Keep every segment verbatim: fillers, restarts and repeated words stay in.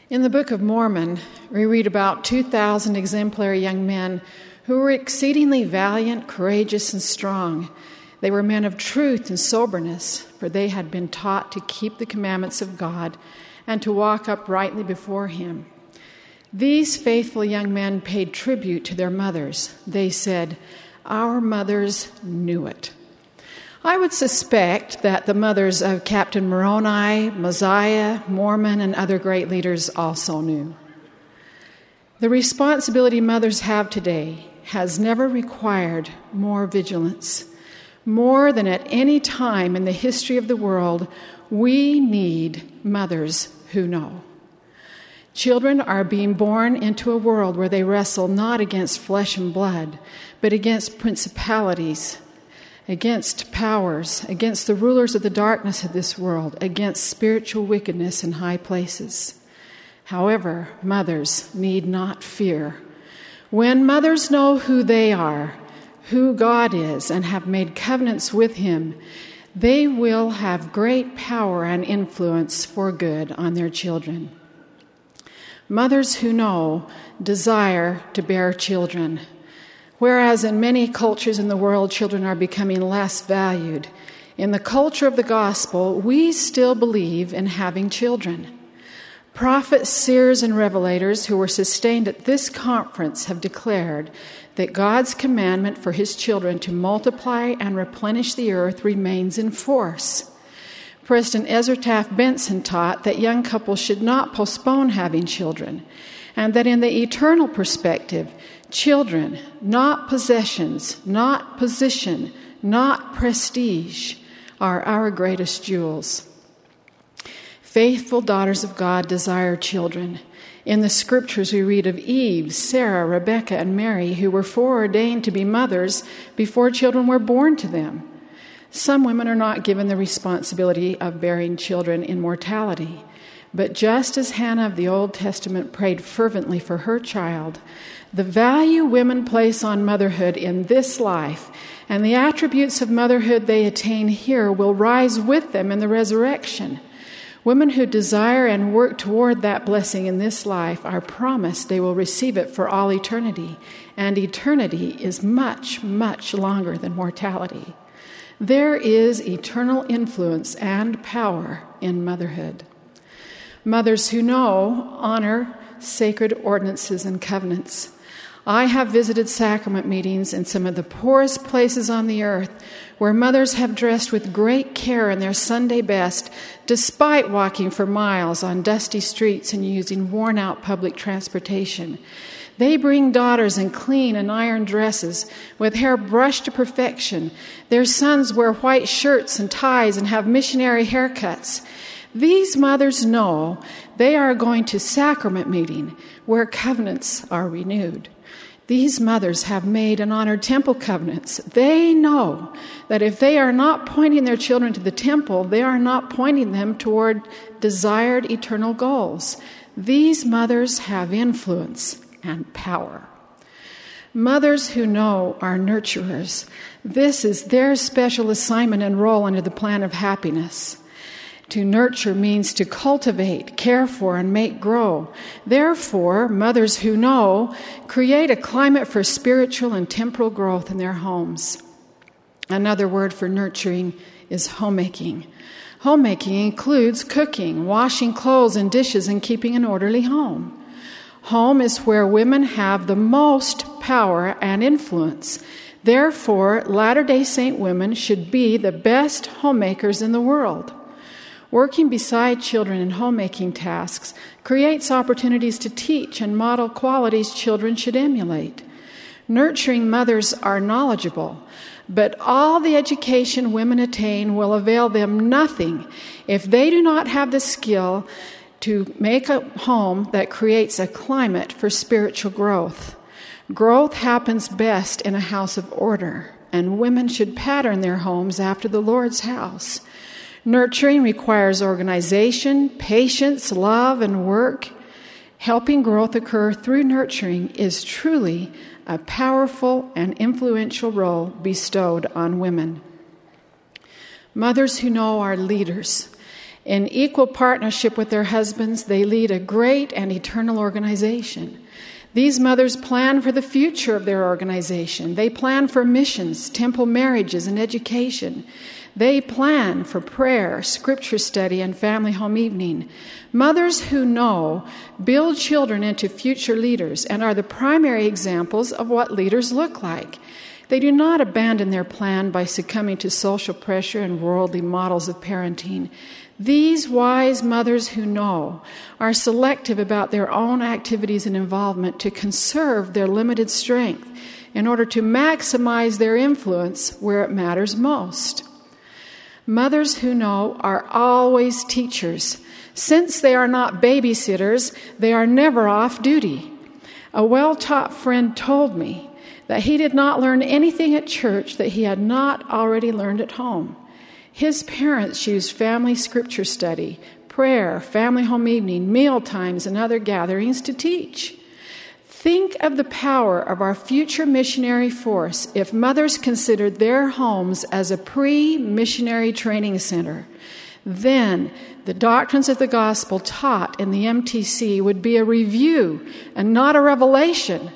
In the Book of Mormon, we read about two thousand exemplary young men who were exceedingly valiant, courageous, and strong. They were men of truth and soberness, for they had been taught to keep the commandments of God and to walk uprightly before Him. These faithful young men paid tribute to their mothers. They said, "Our mothers knew it." I would suspect that the mothers of Captain Moroni, Mosiah, Mormon, and other great leaders also knew. The responsibility mothers have today has never required more vigilance. More than at any time in the history of the world, we need mothers who know. Children are being born into a world where they wrestle not against flesh and blood, but against principalities, against powers, against the rulers of the darkness of this world, against spiritual wickedness in high places. However, mothers need not fear. When mothers know who they are, who God is, and have made covenants with Him, they will have great power and influence for good on their children. Mothers who know desire to bear children. Whereas in many cultures in the world, children are becoming less valued, in the culture of the gospel, we still believe in having children. Prophets, seers, and revelators who were sustained at this conference have declared that God's commandment for His children to multiply and replenish the earth remains in force. President Ezra Taft Benson taught that young couples should not postpone having children, and that in the eternal perspective, children, not possessions, not position, not prestige, are our greatest jewels. Faithful daughters of God desire children. In the scriptures we read of Eve, Sarah, Rebecca, and Mary, who were foreordained to be mothers before children were born to them. Some women are not given the responsibility of bearing children in mortality. But just as Hannah of the Old Testament prayed fervently for her child, the value women place on motherhood in this life and the attributes of motherhood they attain here will rise with them in the resurrection. Women who desire and work toward that blessing in this life are promised they will receive it for all eternity, and eternity is much, much longer than mortality. There is eternal influence and power in motherhood. Mothers who know honor sacred ordinances and covenants. I have visited sacrament meetings in some of the poorest places on the earth where mothers have dressed with great care in their Sunday best despite walking for miles on dusty streets and using worn-out public transportation. They bring daughters in clean and ironed dresses with hair brushed to perfection. Their sons wear white shirts and ties and have missionary haircuts. These mothers know they are going to sacrament meeting where covenants are renewed. These mothers have made and honored temple covenants. They know that if they are not pointing their children to the temple, they are not pointing them toward desired eternal goals. These mothers have influence and power. Mothers who know are nurturers. This is their special assignment and role under the plan of happiness. To nurture means to cultivate, care for, and make grow. Therefore, mothers who know create a climate for spiritual and temporal growth in their homes. Another word for nurturing is homemaking. Homemaking includes cooking, washing clothes and dishes, and keeping an orderly home. Home is where women have the most power and influence. Therefore, Latter-day Saint women should be the best homemakers in the world. Working beside children in homemaking tasks creates opportunities to teach and model qualities children should emulate. Nurturing mothers are knowledgeable, but all the education women attain will avail them nothing if they do not have the skill to make a home that creates a climate for spiritual growth. Growth happens best in a house of order, and women should pattern their homes after the Lord's house. Nurturing requires organization, patience, love, and work. Helping growth occur through nurturing is truly a powerful and influential role bestowed on women. Mothers who know are leaders. In equal partnership with their husbands, they lead a great and eternal organization. These mothers plan for the future of their organization. They plan for missions, temple marriages, and education. They plan for prayer, scripture study, and family home evening. Mothers who know build children into future leaders and are the primary examples of what leaders look like. They do not abandon their plan by succumbing to social pressure and worldly models of parenting. These wise mothers who know are selective about their own activities and involvement to conserve their limited strength in order to maximize their influence where it matters most. Mothers who know are always teachers. Since they are not babysitters, they are never off duty. A well-taught friend told me that he did not learn anything at church that he had not already learned at home. His parents used family scripture study, prayer, family home evening, meal times, and other gatherings to teach. Think of the power of our future missionary force if mothers considered their homes as a pre-missionary training center. Then the doctrines of the gospel taught in the M T C would be a review and not a revelation.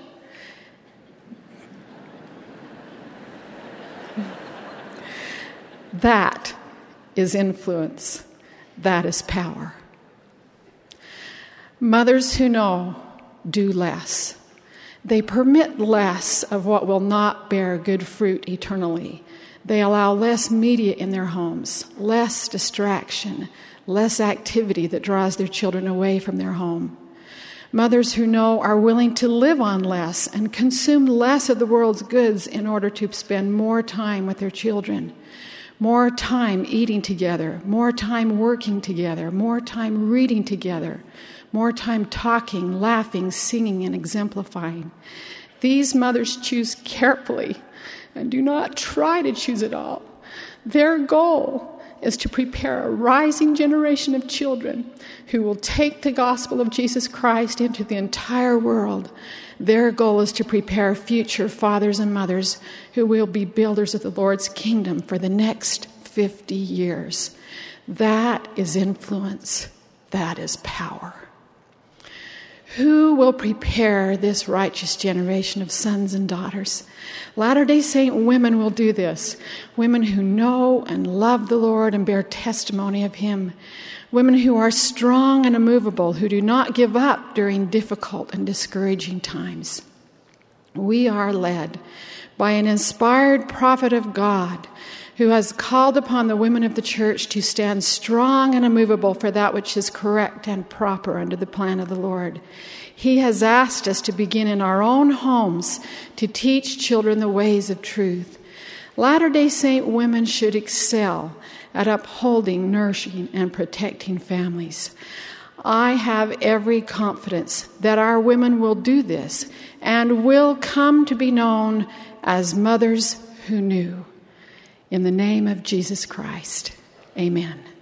That is influence. That is power. Mothers who know do less. They permit less of what will not bear good fruit eternally. They allow less media in their homes, less distraction, less activity that draws their children away from their home. Mothers who know are willing to live on less and consume less of the world's goods in order to spend more time with their children. More time eating together, more time working together, more time reading together, more time talking, laughing, singing, and exemplifying. These mothers choose carefully and do not try to choose it all. Their goal is to prepare a rising generation of children who will take the gospel of Jesus Christ into the entire world. Their goal is to prepare future fathers and mothers who will be builders of the Lord's kingdom for the next fifty years. That is influence. That is power. Who will prepare this righteous generation of sons and daughters? Latter-day Saint women will do this. Women who know and love the Lord and bear testimony of Him. Women who are strong and immovable, who do not give up during difficult and discouraging times. We are led by an inspired prophet of God who has called upon the women of the church to stand strong and immovable for that which is correct and proper under the plan of the Lord. He has asked us to begin in our own homes to teach children the ways of truth. Latter-day Saint women should excel at upholding, nourishing, and protecting families. I have every confidence that our women will do this and will come to be known as mothers who knew. In the name of Jesus Christ, amen.